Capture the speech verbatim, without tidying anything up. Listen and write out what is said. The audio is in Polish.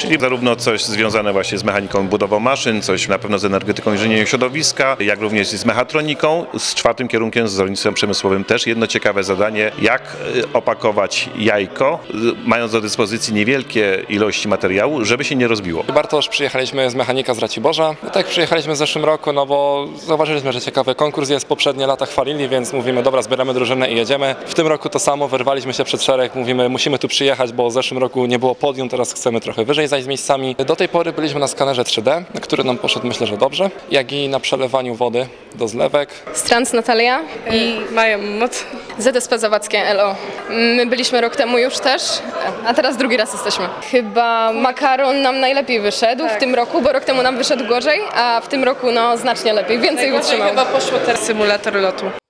czyli zarówno coś związane właśnie z mechaniką, budową maszyn, coś na pewno z energetyką, inżynierią środowiska, jak również z mechatroniką. Z czwartym kierunkiem, z rolnictwem przemysłowym też jedno ciekawe zadanie, jak opakować jajko, mając do dyspozycji niewielkie ilości materiału, żeby się nie rozbiło. Bartosz, przyjechaliśmy z mechanika z Raciborza. No tak, przyjechaliśmy w zeszłym roku, no bo zauważyliśmy, że ciekawy konkurs jest, poprzednie lata chwalili, więc mówimy, dobra, zbieramy drużynę i jedziemy. W tym roku to samo, wyrwaliśmy się przed szereg, mówimy, musimy tu przyjechać, bo w zeszłym roku nie było podium, teraz chcemy trochę wyżej zajść z miejscami. Do tej pory byliśmy na skanerze trzy D, który nam poszedł, myślę, że dobrze, jak i na przelewaniu wody do zlewek. Strans Natalia I Maja Mot. Z D S P Zawadzkie L O. My byliśmy rok temu już też, a teraz drugi raz jesteśmy. Chyba makaron nam najlepiej wyszedł Tak. w tym roku, bo rok temu nam wyszedł gorzej, a w tym roku no znacznie lepiej, więcej Najgorzej wytrzymał. chyba poszło teraz symulator lotu.